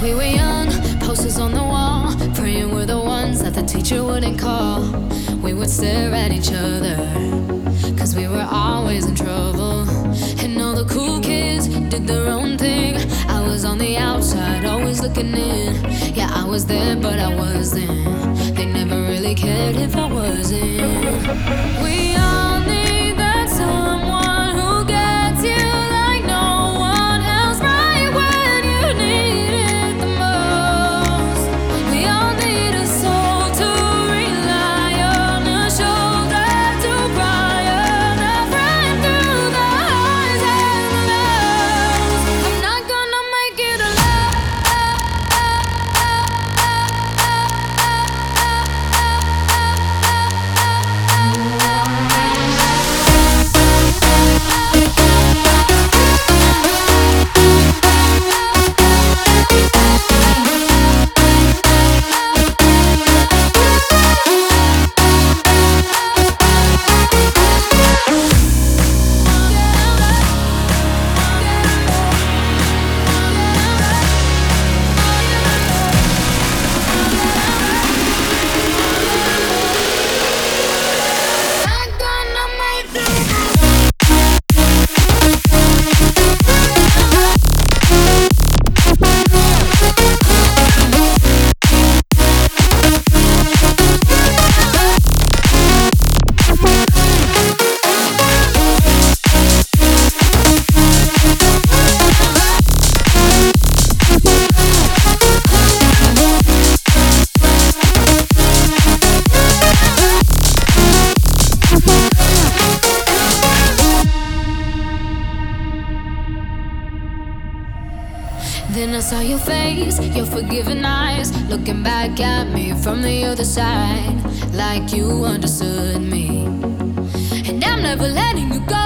We were young, posters on the wall, praying we're the ones that the teacher wouldn't call. We would stare at each other, cause we were always in trouble. And all the cool kids did their own thing. I was on the outside, always looking in. Yeah, I was there, but I wasn't. They never really cared if I wasn't. We all need that someone who gets you like no one else, right when you need it the most. We all need a soul to rely on, a shoulder to cry on, a friend through the highs and the lows. I'm not gonna make it alone. Then I saw your face, your forgiving eyes, looking back at me from the other side, like you understood me. And I'm never letting you go.